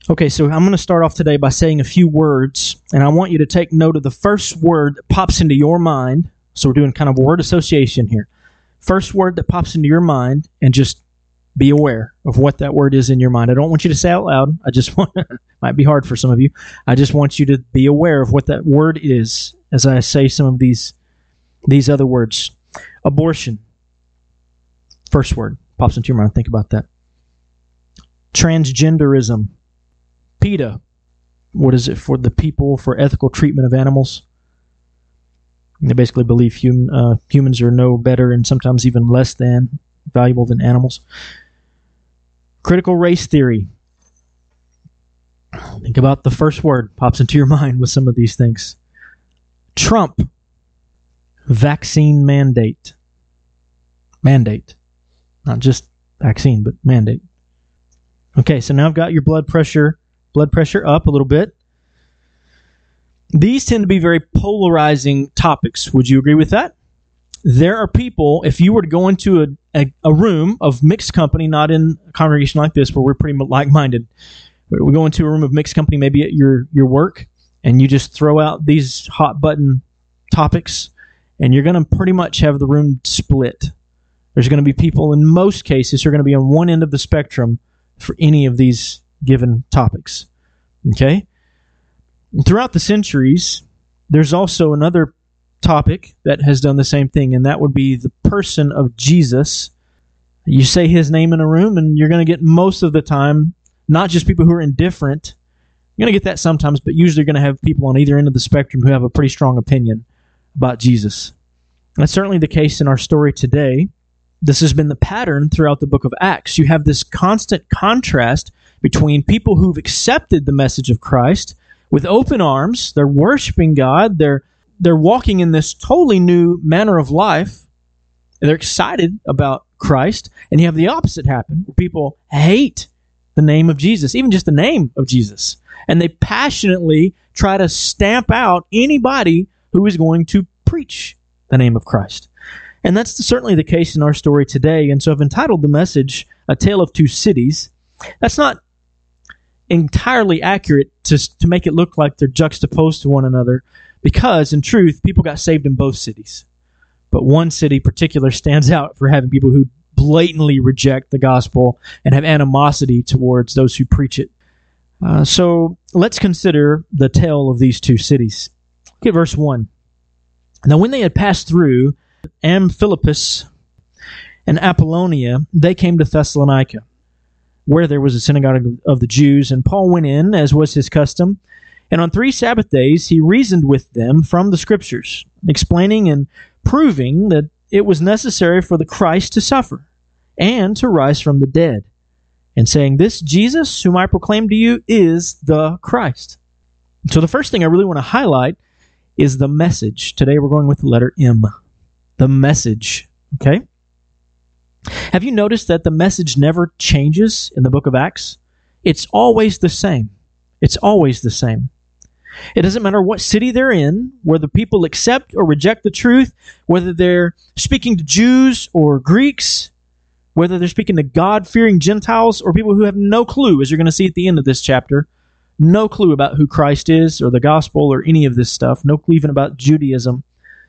Okay, so I'm going to start off today by saying a few words, and I want you to take note of the first word that pops into your mind. So we're doing kind of word association here. First word that pops into your mind, and just be aware of what that word is in your mind. I don't want you to say out loud. I just want, might be hard for some of you. I just want you to be aware of what that word is as I say some of these other words. Abortion. First word pops into your mind. Think about that. Transgenderism. PETA. What is it? For the People for Ethical Treatment of Animals. They basically believe humans are no better and sometimes even less than valuable than animals. Critical race theory. Think about the first word pops into your mind with some of these things. Trump. Vaccine mandate. Mandate. Not just vaccine, but mandate. Okay, so now I've got your blood pressure up a little bit. These tend to be very polarizing topics. Would you agree with that? There are people, if you were to go into a room of mixed company, not in a congregation like this where we're pretty like-minded, but we go into a room of mixed company maybe at your work, and you just throw out these hot-button topics, and you're going to pretty much have the room split. There's going to be people, in most cases, who are going to be on one end of the spectrum for any of these given topics. Okay? And throughout the centuries, there's also another topic that has done the same thing, and that would be the person of Jesus. You say his name in a room, and you're going to get most of the time, not just people who are indifferent. You're going to get that sometimes, but usually you're going to have people on either end of the spectrum who have a pretty strong opinion about Jesus. And that's certainly the case in our story today. This has been the pattern throughout the book of Acts. You have this constant contrast between people who've accepted the message of Christ with open arms. They're worshiping God. They're walking in this totally new manner of life. They're excited about Christ. And you have the opposite happen, where people hate the name of Jesus, even just the name of Jesus. And they passionately try to stamp out anybody who is going to preach the name of Christ. And that's certainly the case in our story today. And so I've entitled the message, A Tale of Two Cities. That's not entirely accurate to make it look like they're juxtaposed to one another, because in truth, people got saved in both cities. But one city in particular stands out for having people who blatantly reject the gospel and have animosity towards those who preach it. So let's consider the tale of these two cities. Look at verse 1. Now when they had passed through Amphipolis and Apollonia, they came to Thessalonica, where there was a synagogue of the Jews, and Paul went in, as was his custom, and on 3 Sabbath days he reasoned with them from the Scriptures, explaining and proving that it was necessary for the Christ to suffer and to rise from the dead, and saying, "This Jesus, whom I proclaim to you, is the Christ." So the first thing I really want to highlight is the message. Today we're going with the letter M. The message, okay? Have you noticed that the message never changes in the book of Acts? It's always the same. It's always the same. It doesn't matter what city they're in, whether people accept or reject the truth, whether they're speaking to Jews or Greeks, whether they're speaking to God-fearing Gentiles or people who have no clue, as you're going to see at the end of this chapter, no clue about who Christ is or the gospel or any of this stuff, no clue even about Judaism.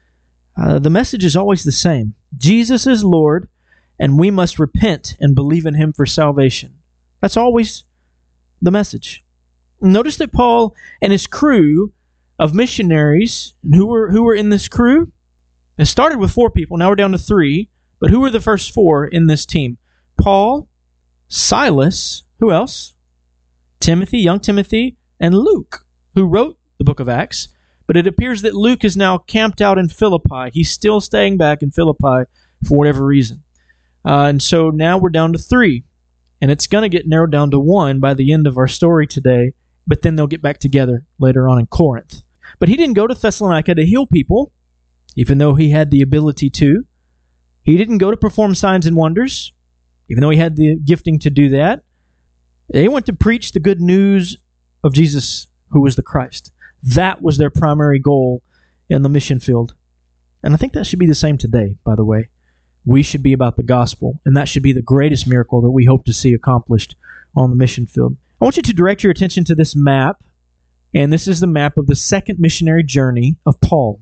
The message is always the same. Jesus is Lord, and we must repent and believe in him for salvation. That's always the message. Notice that Paul and his crew of missionaries, who were in this crew, it started with 4 people, now we're down to 3, but who were the first 4 in this team? Paul, Silas, who else? Timothy, young Timothy, and Luke, who wrote the book of Acts. But it appears that Luke is now camped out in Philippi. He's still staying back in Philippi for whatever reason. And so now we're down to 3. And it's going to get narrowed down to 1 by the end of our story today. But then they'll get back together later on in Corinth. But he didn't go to Thessalonica to heal people, even though he had the ability to. He didn't go to perform signs and wonders, even though he had the gifting to do that. They went to preach the good news of Jesus, who was the Christ. That was their primary goal in the mission field. And I think that should be the same today, by the way. We should be about the gospel, and that should be the greatest miracle that we hope to see accomplished on the mission field. I want you to direct your attention to this map, and this is the map of the second missionary journey of Paul.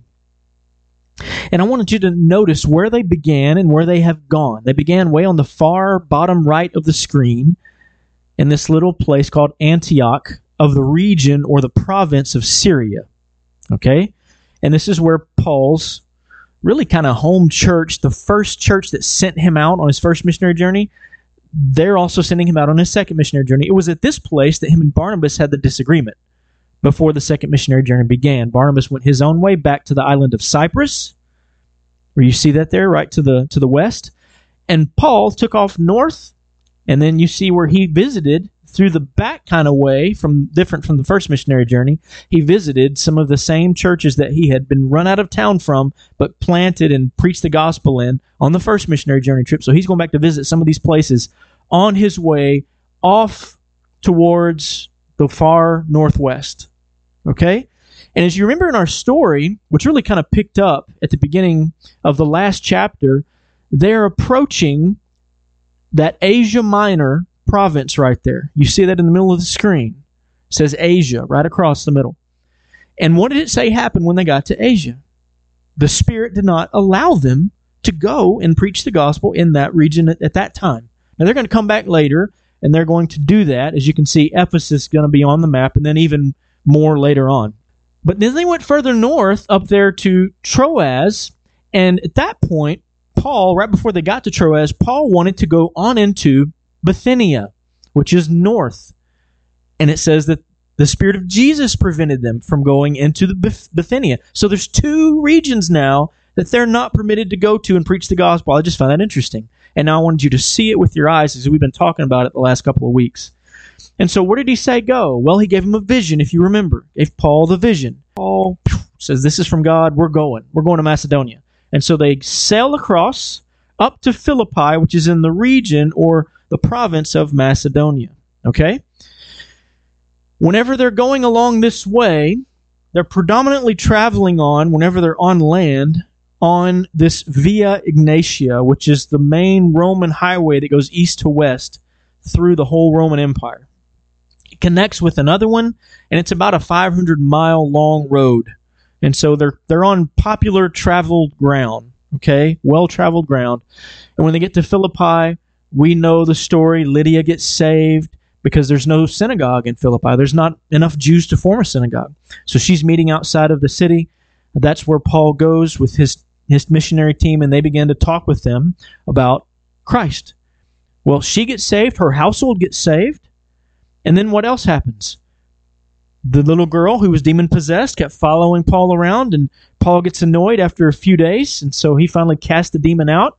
And I wanted you to notice where they began and where they have gone. They began way on the far bottom right of the screen in this little place called Antioch of the region or the province of Syria. Okay? And this is where Paul's really kind of home church, the first church that sent him out on his first missionary journey, they're also sending him out on his second missionary journey. It was at this place that him and Barnabas had the disagreement before the second missionary journey began. Barnabas went his own way back to the island of Cyprus, where you see that there, right to the west. And Paul took off north, and then you see where he visited through the back kind of way, different from the first missionary journey. He visited some of the same churches that he had been run out of town from, but planted and preached the gospel in on the first missionary journey trip. So he's going back to visit some of these places on his way off towards the far northwest. Okay? And as you remember in our story, which really kind of picked up at the beginning of the last chapter, they're approaching that Asia Minor province right there. You see that in the middle of the screen. It says Asia right across the middle. And what did it say happened when they got to Asia? The Spirit did not allow them to go and preach the gospel in that region at that time. Now they're going to come back later, and they're going to do that. As you can see, Ephesus is going to be on the map, and then even more later on. But then they went further north up there to Troas, and at that point, Paul, right before they got to Troas, Paul wanted to go on into Bithynia, which is north. And it says that the Spirit of Jesus prevented them from going into the Bithynia. So there's two regions now that they're not permitted to go to and preach the gospel. I just found that interesting. And now I wanted you to see it with your eyes as we've been talking about it the last couple of weeks. And so where did he say go? Well, he gave him a vision, if you remember. Gave Paul the vision. Paul says, this is from God. We're going to Macedonia. And so they sail across up to Philippi, which is in the region or the province of Macedonia. Okay? Whenever they're going along this way, they're predominantly traveling whenever they're on land, on this Via Egnatia, which is the main Roman highway that goes east to west through the whole Roman Empire. It connects with another one, and it's about a 500-mile long road. And so they're on popular traveled ground, okay? Well-traveled ground. And when they get to Philippi, we know the story. Lydia gets saved because there's no synagogue in Philippi. There's not enough Jews to form a synagogue. So she's meeting outside of the city. That's where Paul goes with his missionary team, and they begin to talk with them about Christ. Well, she gets saved. Her household gets saved. And then what else happens? The little girl who was demon-possessed kept following Paul around, and Paul gets annoyed after a few days, and so he finally cast the demon out.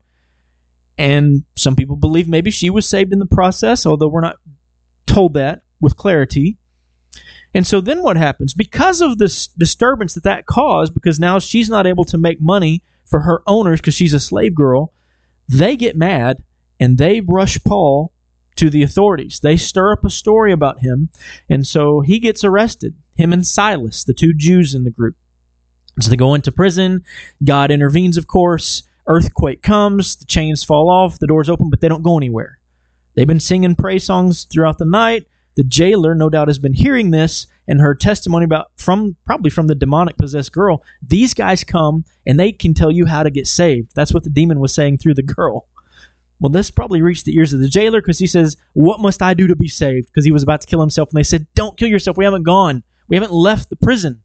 And some people believe maybe she was saved in the process, although we're not told that with clarity. And so then what happens? Because of this disturbance that caused, because now she's not able to make money for her owners because she's a slave girl, they get mad, and they rush Paul to the authorities. They stir up a story about him, and so he gets arrested, him and Silas, the two Jews in the group. So they go into prison. God intervenes, of course. Earthquake comes. The chains fall off. The doors open, but they don't go anywhere. They've been singing praise songs throughout the night. The jailer, no doubt, has been hearing this and heard testimony probably from the demonic possessed girl. These guys come, and they can tell you how to get saved. That's what the demon was saying through the girl. Well, this probably reached the ears of the jailer because he says, what must I do to be saved? Because he was about to kill himself. And they said, don't kill yourself. We haven't gone. We haven't left the prison.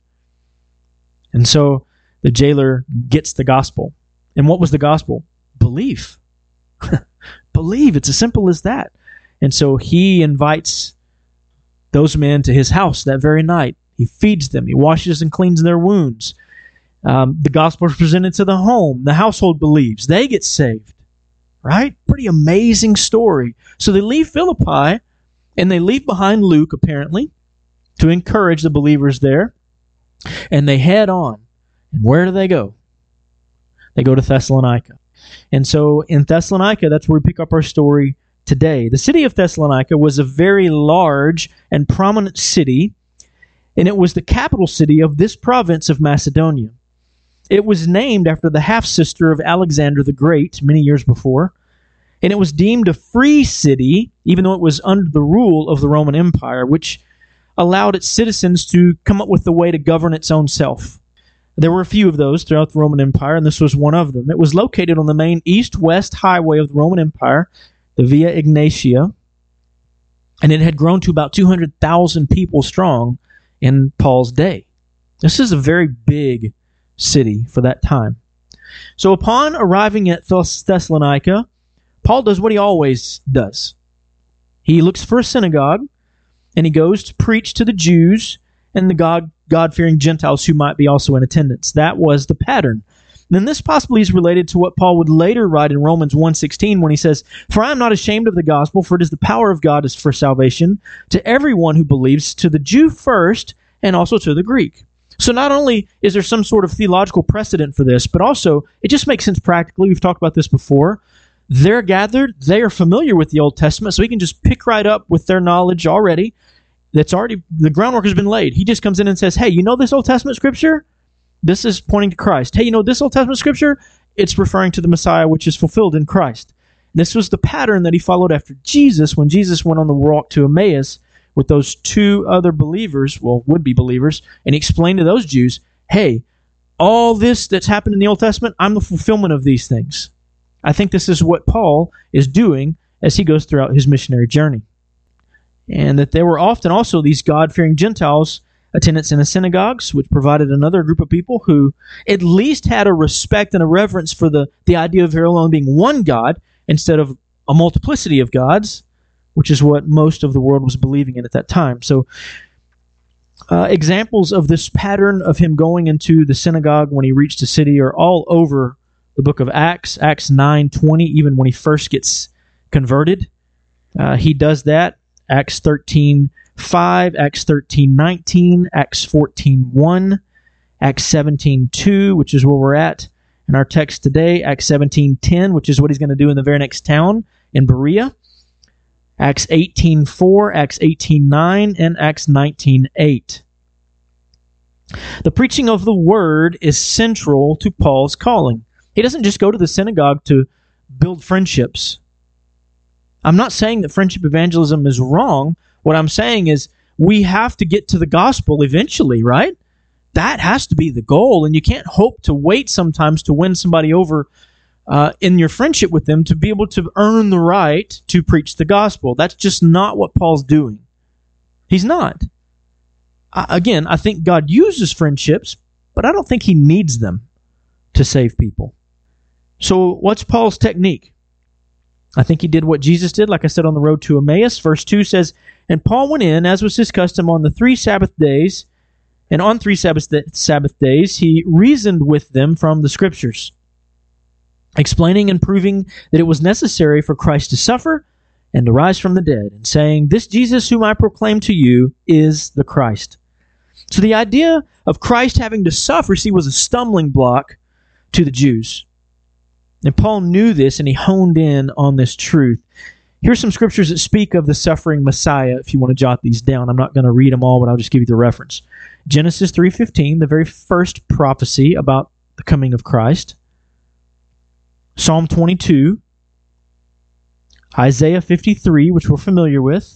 And so the jailer gets the gospel. And what was the gospel? Belief. Believe. It's as simple as that. And so he invites those men to his house that very night. He feeds them. He washes and cleans their wounds. The gospel is presented to the home. The household believes. They get saved. Right? Pretty amazing story. So they leave Philippi, and they leave behind Luke, apparently, to encourage the believers there. And they head on. And where do they go? They go to Thessalonica. And so in Thessalonica, that's where we pick up our story today. The city of Thessalonica was a very large and prominent city, and it was the capital city of this province of Macedonia. It was named after the half-sister of Alexander the Great many years before, And it was deemed a free city, even though it was under the rule of the Roman Empire, which allowed its citizens to come up with a way to govern its own self. There were a few of those throughout the Roman Empire, and this was one of them. It was located on the main east-west highway of the Roman Empire, the Via Egnatia, and it had grown to about 200,000 people strong in Paul's day. This is a very big city for that time. So upon arriving at Thessalonica, Paul does what he always does. He looks for a synagogue, and he goes to preach to the Jews and the God-fearing Gentiles who might be also in attendance. That was the pattern. And this possibly is related to what Paul would later write in Romans 1:16 when he says, "For I am not ashamed of the gospel, for it is the power of God is for salvation to everyone who believes, to the Jew first, and also to the Greek." So not only is there some sort of theological precedent for this, but also it just makes sense practically. We've talked about this before. They're gathered, they are familiar with the Old Testament, so he can just pick right up with their knowledge already. The groundwork has been laid. He just comes in and says, "Hey, you know this Old Testament scripture? This is pointing to Christ. Hey, you know this Old Testament scripture? It's referring to the Messiah, which is fulfilled in Christ." This was the pattern that he followed after Jesus when Jesus went on the walk to Emmaus with those two other believers, well, would-be believers, and he explained to those Jews, "Hey, all this that's happened in the Old Testament, I'm the fulfillment of these things." I think this is what Paul is doing as he goes throughout his missionary journey. And that there were often also these God-fearing Gentiles attendants in the synagogues, which provided another group of people who at least had a respect and a reverence for the idea of there only being one God instead of a multiplicity of gods, which is what most of the world was believing in at that time. So examples of this pattern of him going into the synagogue when he reached a city are all over the book of Acts, Acts 9:20, even when he first gets converted. He does that. Acts 13:5, Acts 13:19, Acts 14:1, Acts 17:2, which is where we're at in our text today, Acts 17:10, which is what he's going to do in the very next town in Berea, Acts 18:4, Acts 18:9, and Acts 19:8. The preaching of the word is central to Paul's calling. He doesn't just go to the synagogue to build friendships. I'm not saying that friendship evangelism is wrong. What I'm saying is we have to get to the gospel eventually, right? That has to be the goal, and you can't hope to wait sometimes to win somebody over in your friendship with them to be able to earn the right to preach the gospel. That's just not what Paul's doing. He's not. Again, I think God uses friendships, but I don't think he needs them to save people. So what's Paul's technique? I think he did what Jesus did, like I said, on the road to Emmaus. Verse 2 says, "And Paul went in, as was his custom, on the 3 Sabbath days, and on 3 Sabbath days he reasoned with them from the Scriptures, explaining and proving that it was necessary for Christ to suffer and to rise from the dead, and saying, 'This Jesus whom I proclaim to you is the Christ.'" So the idea of Christ having to suffer, see, was a stumbling block to the Jews. And Paul knew this, and he honed in on this truth. Here's some scriptures that speak of the suffering Messiah, if you want to jot these down. I'm not going to read them all, but I'll just give you the reference. Genesis 3:15, the very first prophecy about the coming of Christ. Psalm 22. Isaiah 53, which we're familiar with.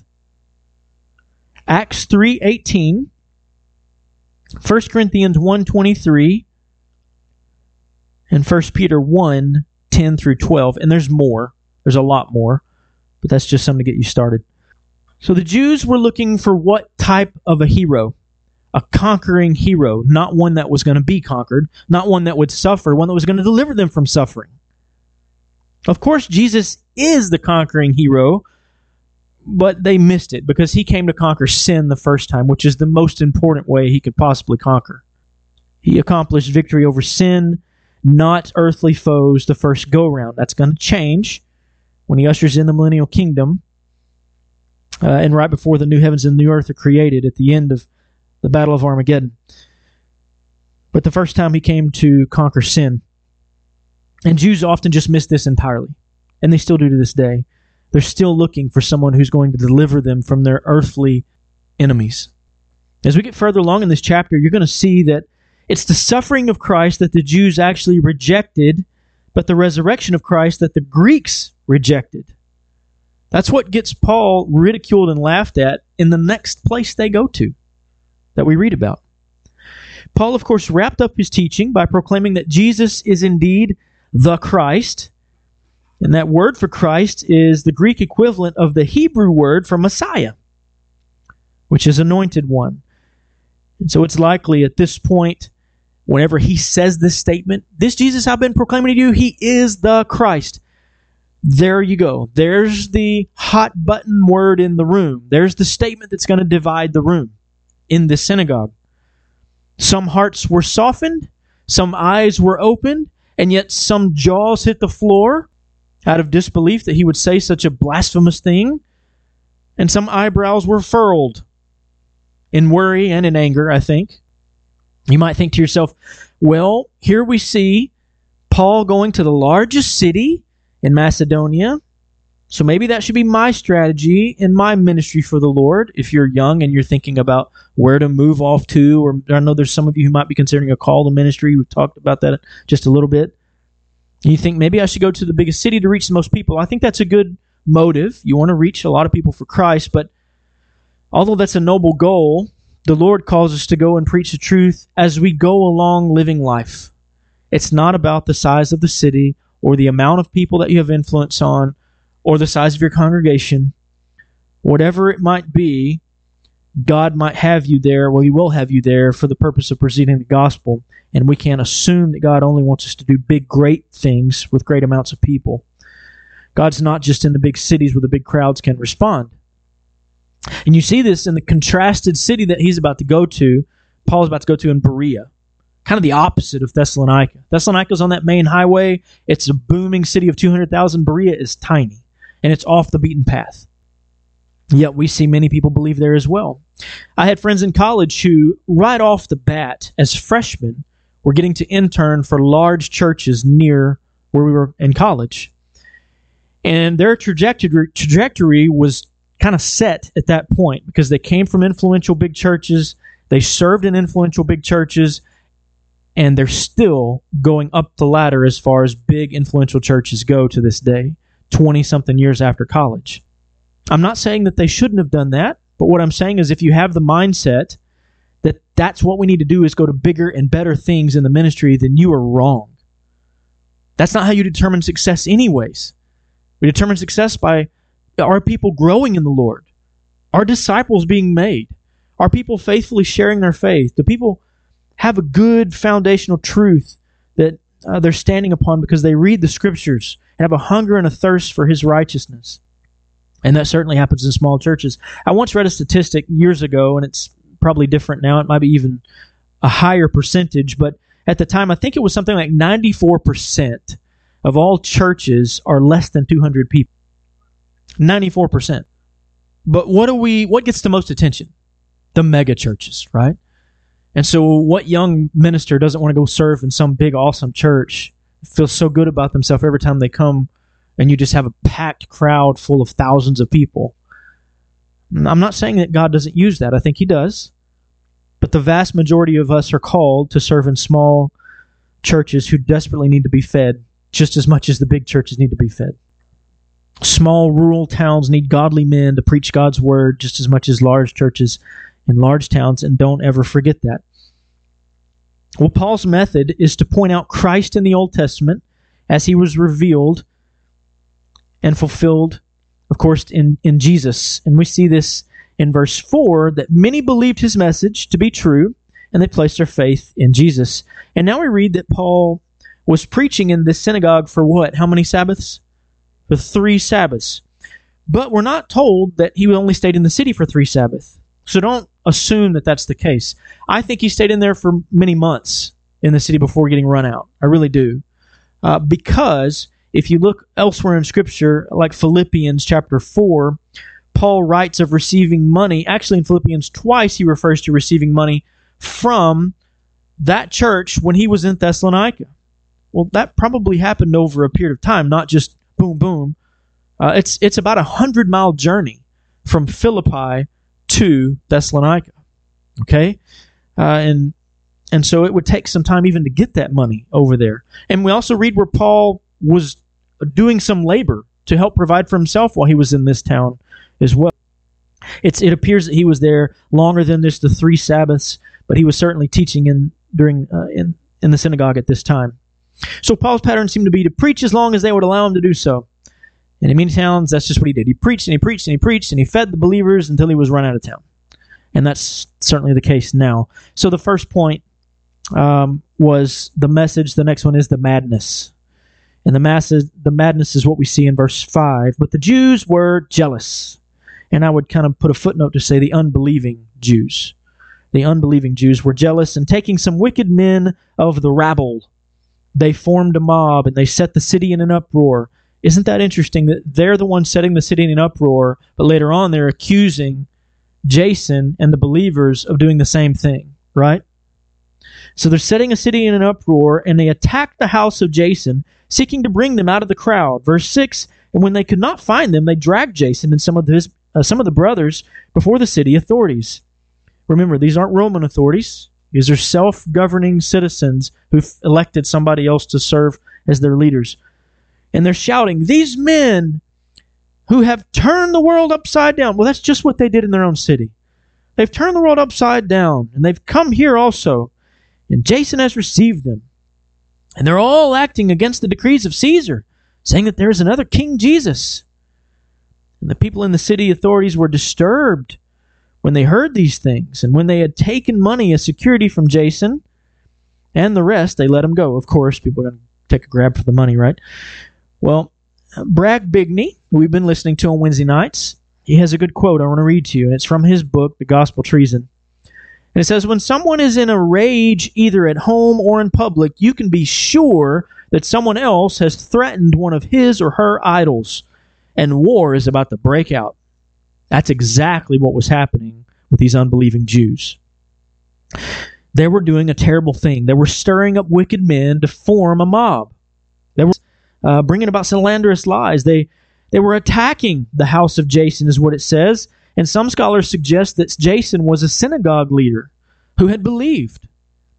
Acts 3:18. 1 Corinthians 1:23. And 1 Peter 1:10 through 12. And there's more. There's a lot more. But that's just something to get you started. So the Jews were looking for what type of a hero? A conquering hero. Not one that was going to be conquered. Not one that would suffer. One that was going to deliver them from suffering. Of course, Jesus is the conquering hero. But they missed it because he came to conquer sin the first time, which is the most important way he could possibly conquer. He accomplished victory over sin, not earthly foes, the first go-round. That's going to change when he ushers in the millennial kingdom and right before the new heavens and new earth are created at the end of the Battle of Armageddon. But the first time he came to conquer sin. And Jews often just miss this entirely. And they still do to this day. They're still looking for someone who's going to deliver them from their earthly enemies. As we get further along in this chapter, you're going to see that it's the suffering of Christ that the Jews actually rejected, but the resurrection of Christ that the Greeks rejected. That's what gets Paul ridiculed and laughed at in the next place they go to that we read about. Paul, of course, wrapped up his teaching by proclaiming that Jesus is indeed the Christ. And that word for Christ is the Greek equivalent of the Hebrew word for Messiah, which is anointed one. And so it's likely at this point, whenever he says this statement, this Jesus I've been proclaiming to you, he is the Christ. There you go. There's the hot button word in the room. There's the statement that's going to divide the room in this synagogue. Some hearts were softened, some eyes were opened, and yet some jaws hit the floor out of disbelief that he would say such a blasphemous thing, and some eyebrows were furrowed in worry and in anger, I think. You might think to yourself, well, here we see Paul going to the largest city in Macedonia, so maybe that should be my strategy in my ministry for the Lord. If you're young and you're thinking about where to move off to, or I know there's some of you who might be considering a call to ministry. We've talked about that just a little bit. And you think, maybe I should go to the biggest city to reach the most people. I think that's a good motive. You want to reach a lot of people for Christ, but although that's a noble goal, the Lord calls us to go and preach the truth as we go along living life. It's not about the size of the city or the amount of people that you have influence on or the size of your congregation. Whatever it might be, God might have you there, well, He will have you there for the purpose of presenting the gospel. And we can't assume that God only wants us to do big, great things with great amounts of people. God's not just in the big cities where the big crowds can respond. And you see this in the contrasted city that he's about to go to, Paul's about to go to in Berea. Kind of the opposite of Thessalonica. Thessalonica's on that main highway. It's a booming city of 200,000. Berea is tiny, and it's off the beaten path. Yet we see many people believe there as well. I had friends in college who, right off the bat, as freshmen, were getting to intern for large churches near where we were in college. And their trajectory was kind of set at that point because they came from influential big churches, they served in influential big churches, and they're still going up the ladder as far as big influential churches go to this day, 20-something years after college. I'm not saying that they shouldn't have done that, but what I'm saying is if you have the mindset that that's what we need to do is go to bigger and better things in the ministry, then you are wrong. That's not how you determine success anyways. We determine success by our people growing in the Lord, our disciples being made, our people faithfully sharing their faith. Do people have a good foundational truth that they're standing upon because they read the Scriptures and have a hunger and a thirst for His righteousness? And that certainly happens in small churches. I once read a statistic years ago, and it's probably different now. It might be even a higher percentage, but at the time, I think it was something like 94% of all churches are less than 200 people. 94%. But what gets the most attention? The mega churches, right? And so what young minister doesn't want to go serve in some big, awesome church, feels so good about themselves every time they come, and you just have a packed crowd full of thousands of people? I'm not saying that God doesn't use that. I think He does. But the vast majority of us are called to serve in small churches who desperately need to be fed just as much as the big churches need to be fed. Small rural towns need godly men to preach God's word just as much as large churches in large towns, and don't ever forget that. Well, Paul's method is to point out Christ in the Old Testament as He was revealed and fulfilled, of course, in Jesus. And we see this in verse 4, that many believed His message to be true, and they placed their faith in Jesus. And now we read that Paul was preaching in this synagogue for what? How many Sabbaths? For 3 Sabbaths. But we're not told that he only stayed in the city for 3 Sabbaths. So don't assume that that's the case. I think he stayed in there for many months in the city before getting run out. I really do. Because if you look elsewhere in Scripture, like Philippians chapter 4, Paul writes of receiving money. Actually, in Philippians twice he refers to receiving money from that church when he was in Thessalonica. Well, that probably happened over a period of time, not just boom, boom. It's about 100-mile journey from Philippi to Thessalonica. Okay? And so it would take some time even to get that money over there. And we also read where Paul was doing some labor to help provide for himself while he was in this town as well. It appears that he was there longer than just the 3 Sabbaths, but he was certainly teaching in the synagogue at this time. So Paul's pattern seemed to be to preach as long as they would allow him to do so. And in many towns, that's just what he did. He preached and he preached and he preached and he fed the believers until he was run out of town. And that's certainly the case now. So the first point was the message. The next one is the madness. And the madness is what we see in verse 5. But the Jews were jealous. And I would kind of put a footnote to say the unbelieving Jews. The unbelieving Jews were jealous, and taking some wicked men of the rabble, they formed a mob and they set the city in an uproar. Isn't that interesting that they're the ones setting the city in an uproar, but later on they're accusing Jason and the believers of doing the same thing, right? So they're setting a city in an uproar, and they attacked the house of Jason, seeking to bring them out of the crowd. Verse 6, and when they could not find them, they dragged Jason and some of the brothers before the city authorities. Remember, these aren't Roman authorities. These are self-governing citizens who've elected somebody else to serve as their leaders. And they're shouting, these men who have turned the world upside down. Well, that's just what they did in their own city. They've turned the world upside down, and they've come here also. And Jason has received them. And they're all acting against the decrees of Caesar, saying that there is another King Jesus. And the people in the city authorities were disturbed when they heard these things. And when they had taken money as security from Jason and the rest, they let him go. Of course, people are going to take a grab for the money, right? Well, Bragg Bigney, who we've been listening to on Wednesday nights, he has a good quote I want to read to you, and it's from his book, The Gospel Treason. And it says, when someone is in a rage either at home or in public, you can be sure that someone else has threatened one of his or her idols, and war is about to break out. That's exactly what was happening with these unbelieving Jews. They were doing a terrible thing. They were stirring up wicked men to form a mob. They were bringing about slanderous lies. They were attacking the house of Jason, is what it says. And some scholars suggest that Jason was a synagogue leader who had believed.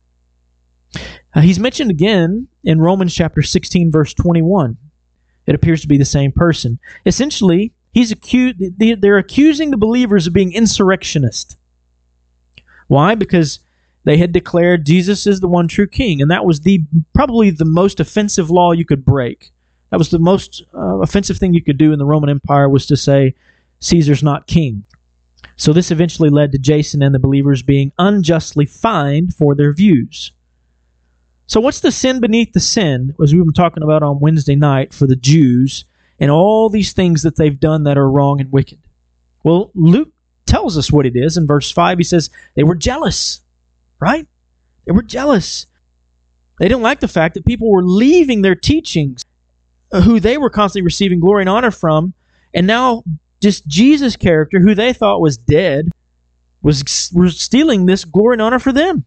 He's mentioned again in Romans chapter 16, verse 21. It appears to be the same person. Essentially, they're accusing the believers of being insurrectionists. Why? Because they had declared Jesus is the one true king, and that was probably the most offensive law you could break. That was the most offensive thing you could do in the Roman Empire, was to say Caesar's not king. So this eventually led to Jason and the believers being unjustly fined for their views. So what's the sin beneath the sin, as we've been talking about on Wednesday night, for the Jews and all these things that they've done that are wrong and wicked? Well, Luke tells us what it is. In verse 5, he says they were jealous, right? They were jealous. They didn't like the fact that people were leaving their teachings, who they were constantly receiving glory and honor from, and now just Jesus' character, who they thought was dead, was stealing this glory and honor for them.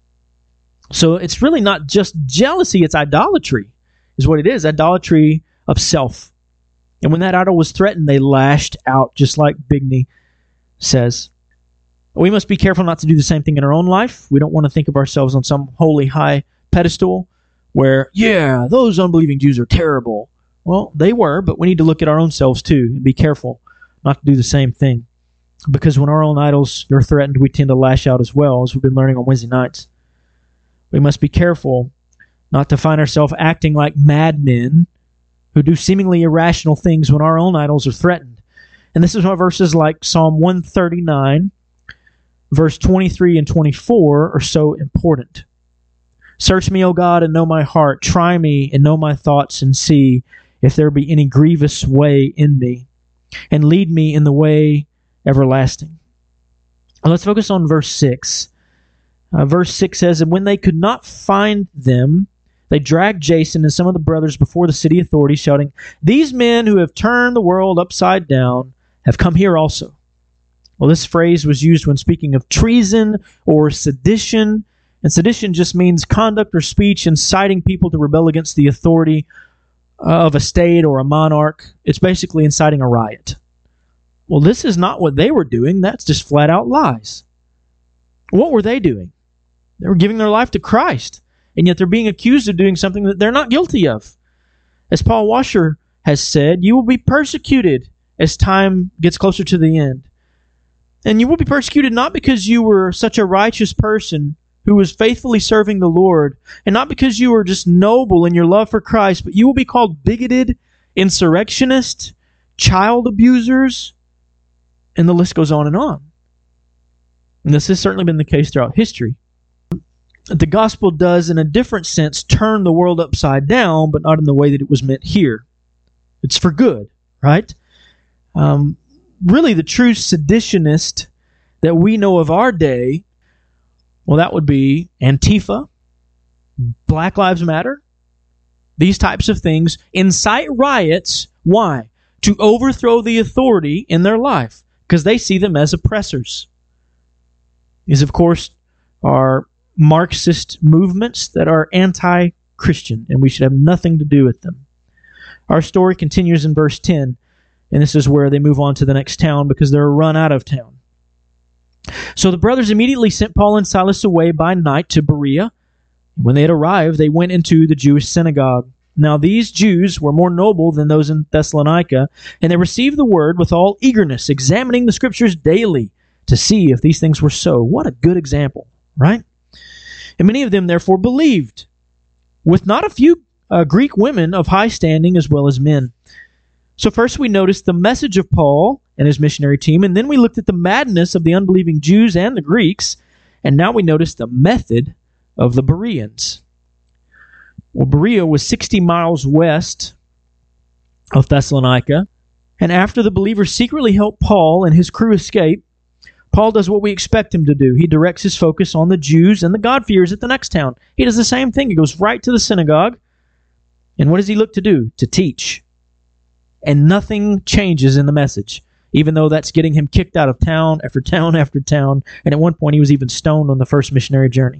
So it's really not just jealousy, it's idolatry, is what it is. Idolatry of self. And when that idol was threatened, they lashed out, just like Bigney says. We must be careful not to do the same thing in our own life. We don't want to think of ourselves on some holy high pedestal where, yeah, those unbelieving Jews are terrible. Well, they were, but we need to look at our own selves too and be careful not to do the same thing. Because when our own idols are threatened, we tend to lash out as well, as we've been learning on Wednesday nights. We must be careful not to find ourselves acting like madmen who do seemingly irrational things when our own idols are threatened. And this is why verses like Psalm 139, verse 23 and 24 are so important. Search me, O God, and know my heart. Try me and know my thoughts, and see if there be any grievous way in me, and lead me in the way everlasting. Well, let's focus on verse 6. Verse 6 says, and when they could not find them, they dragged Jason and some of the brothers before the city authorities, shouting, these men who have turned the world upside down have come here also. Well, this phrase was used when speaking of treason or sedition. And sedition just means conduct or speech inciting people to rebel against the authority of a state or a monarch. It's basically inciting a riot. Well, this is not what they were doing. That's just flat out lies. What were they doing? They were giving their life to Christ, and yet they're being accused of doing something that they're not guilty of. As Paul Washer has said, you will be persecuted as time gets closer to the end. And you will be persecuted not because you were such a righteous person who was faithfully serving the Lord, and not because you were just noble in your love for Christ, but you will be called bigoted, insurrectionists, child abusers, and the list goes on and on. And this has certainly been the case throughout history. The gospel does, in a different sense, turn the world upside down, but not in the way that it was meant here. It's for good, right? Really, the true seditionist that we know of our day, well, that would be Antifa, Black Lives Matter, these types of things, incite riots. Why? To overthrow the authority in their life, because they see them as oppressors. These, of course, are Marxist movements that are anti-Christian, and we should have nothing to do with them. Our story continues in verse 10, and this is where they move on to the next town because they're run out of town. So the brothers immediately sent Paul and Silas away by night to Berea. When they had arrived, they went into the Jewish synagogue. Now these Jews were more noble than those in Thessalonica, and they received the word with all eagerness, examining the Scriptures daily to see if these things were so. What a good example, right? And many of them therefore believed, with not a few Greek women of high standing as well as men. So first we noticed the message of Paul and his missionary team, and then we looked at the madness of the unbelieving Jews and the Greeks, and now we notice the method of the Bereans. Well, Berea was 60 miles west of Thessalonica, and after the believers secretly helped Paul and his crew escape, Paul does what we expect him to do. He directs his focus on the Jews and the God-fearers at the next town. He does the same thing. He goes right to the synagogue, and what does he look to do? To teach. And nothing changes in the message, even though that's getting him kicked out of town after town after town, and at one point he was even stoned on the first missionary journey.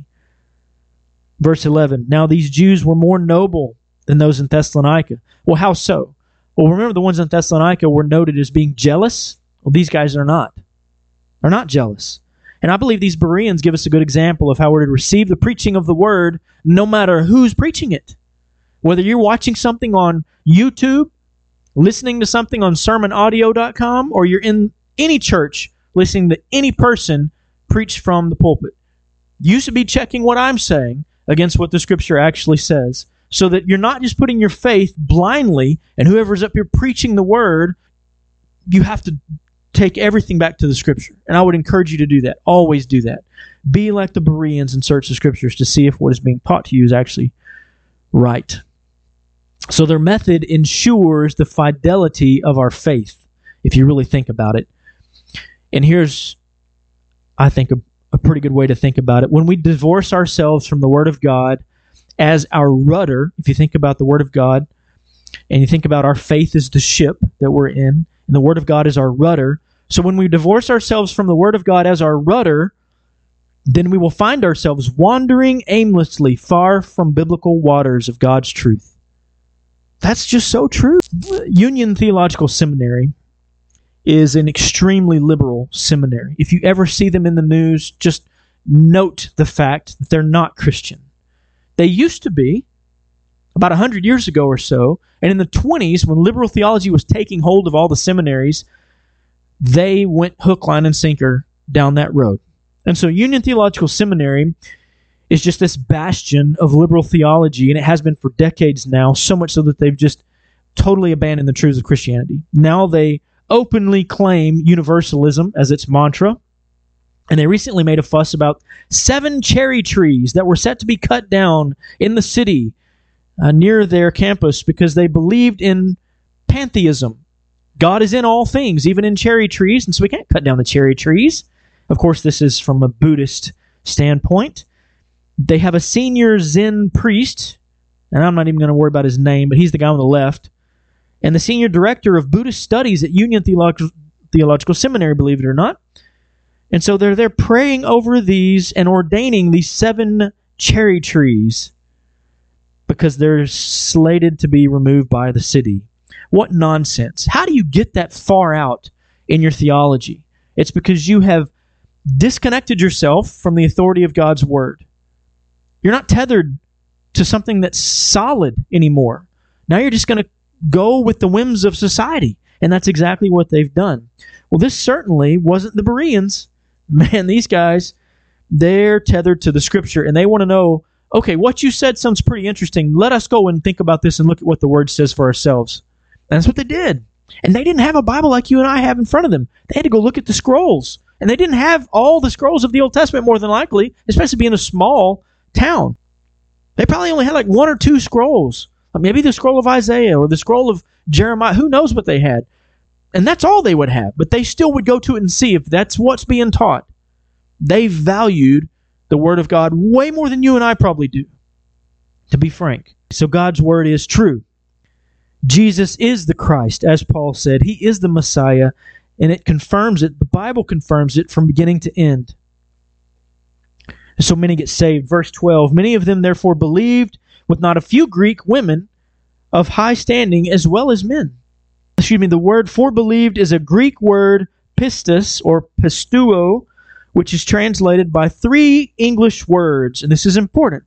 Verse 11, now these Jews were more noble than those in Thessalonica. Well, how so? Well, remember the ones in Thessalonica were noted as being jealous? Well, these guys are not. They're not jealous. And I believe these Bereans give us a good example of how we're to receive the preaching of the word no matter who's preaching it. Whether you're watching something on YouTube, listening to something on sermonaudio.com, or you're in any church listening to any person preach from the pulpit. You should be checking what I'm saying against what the Scripture actually says, so that you're not just putting your faith blindly, and whoever's up here preaching the word, you have to take everything back to the Scripture. And I would encourage you to do that. Always do that. Be like the Bereans and search the Scriptures to see if what is being taught to you is actually right. So their method ensures the fidelity of our faith, if you really think about it. And here's, I think, a pretty good way to think about it. When we divorce ourselves from the Word of God as our rudder, if you think about the Word of God, and you think about our faith as the ship that we're in, and the Word of God is our rudder. So when we divorce ourselves from the Word of God as our rudder, then we will find ourselves wandering aimlessly far from biblical waters of God's truth. That's just so true. Union Theological Seminary is an extremely liberal seminary. If you ever see them in the news, just note the fact that they're not Christian. They used to be, about 100 years ago or so, and in the 20s, when liberal theology was taking hold of all the seminaries, they went hook, line, and sinker down that road. And so Union Theological Seminary is just this bastion of liberal theology, and it has been for decades now, so much so that they've just totally abandoned the truths of Christianity. Now they openly claim universalism as its mantra, and they recently made a fuss about 7 cherry trees that were set to be cut down in the city near their campus because they believed in pantheism. God is in all things, even in cherry trees, and so we can't cut down the cherry trees. Of course, this is from a Buddhist standpoint. They have a senior Zen priest, and I'm not even going to worry about his name, but he's the guy on the left, and the senior director of Buddhist studies at Union Theological Seminary, believe it or not. And so they're there praying over these and ordaining these 7 cherry trees because they're slated to be removed by the city. What nonsense. How do you get that far out in your theology? It's because you have disconnected yourself from the authority of God's Word. You're not tethered to something that's solid anymore. Now you're just going to go with the whims of society. And that's exactly what they've done. Well, this certainly wasn't the Bereans. Man, these guys, they're tethered to the Scripture, and they want to know, okay, what you said sounds pretty interesting. Let us go and think about this and look at what the Word says for ourselves. And that's what they did. And they didn't have a Bible like you and I have in front of them. They had to go look at the scrolls. And they didn't have all the scrolls of the Old Testament, more than likely, especially being a small town. They probably only had like one or two scrolls. Maybe the scroll of Isaiah or the scroll of Jeremiah. Who knows what they had? And that's all they would have. But they still would go to it and see if that's what's being taught. They valued the Word of God way more than you and I probably do, to be frank. So God's Word is true. Jesus is the Christ, as Paul said. He is the Messiah, and it confirms it. The Bible confirms it from beginning to end. And so many get saved. Verse 12, many of them therefore believed, with not a few Greek women of high standing as well as men. The word for believed is a Greek word, pistis, or pistuo, which is translated by three English words. And this is important,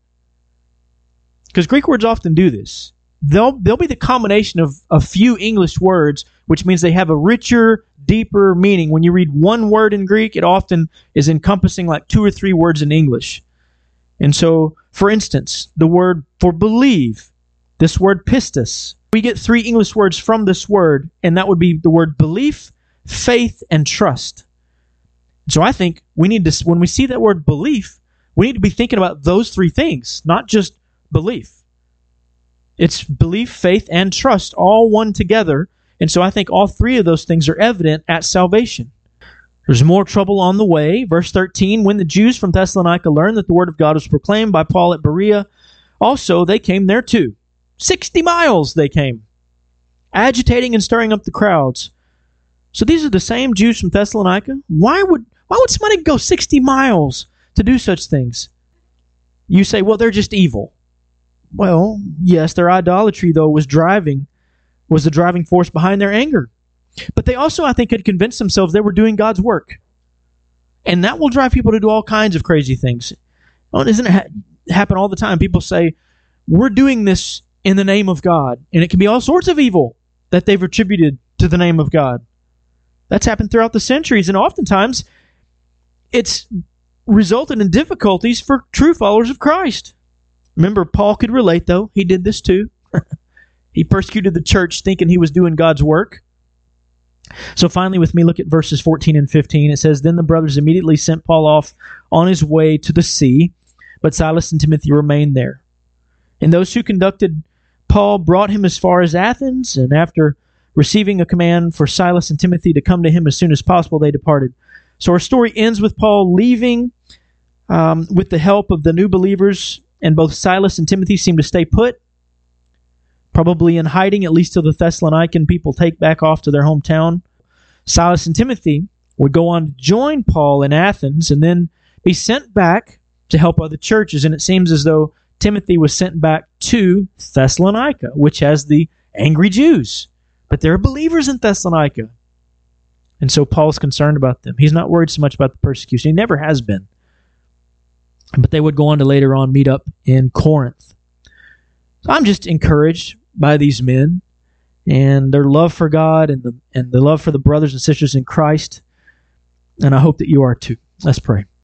because Greek words often do this. They'll be the combination of a few English words, which means they have a richer, deeper meaning. When you read one word in Greek, it often is encompassing like two or three words in English. And so, for instance, the word for believe, this word pistis, we get three English words from this word, and that would be the word belief, faith, and trust. So I think we need to, when we see that word belief, we need to be thinking about those three things, not just belief. It's belief, faith, and trust, all one together. And so I think all three of those things are evident at salvation. There's more trouble on the way. Verse 13, when the Jews from Thessalonica learned that the word of God was proclaimed by Paul at Berea, also they came there too. 60 miles they came, agitating and stirring up the crowds. So these are the same Jews from Thessalonica. Why would somebody go 60 miles to do such things? You say, well, they're just evil. Well, yes, their idolatry, though, was the driving force behind their anger. But they also, I think, had convinced themselves they were doing God's work. And that will drive people to do all kinds of crazy things. Well, doesn't it happen all the time? People say, we're doing this in the name of God. And it can be all sorts of evil that they've attributed to the name of God. That's happened throughout the centuries. And oftentimes, it's resulted in difficulties for true followers of Christ. Remember, Paul could relate, though. He did this too. He persecuted the church thinking he was doing God's work. So finally, with me, look at verses 14 and 15. It says, then the brothers immediately sent Paul off on his way to the sea, but Silas and Timothy remained there. And those who conducted Paul brought him as far as Athens, and after receiving a command for Silas and Timothy to come to him as soon as possible, they departed. So our story ends with Paul leaving with the help of the new believers, and both Silas and Timothy seem to stay put, probably in hiding, at least till the Thessalonican people take back off to their hometown. Silas and Timothy would go on to join Paul in Athens and then be sent back to help other churches. And it seems as though Timothy was sent back to Thessalonica, which has the angry Jews. But there are believers in Thessalonica. And so Paul's concerned about them. He's not worried so much about the persecution. He never has been. But they would go on to later on meet up in Corinth. So I'm just encouraged by these men and their love for God and the love for the brothers and sisters in Christ. And I hope that you are too. Let's pray.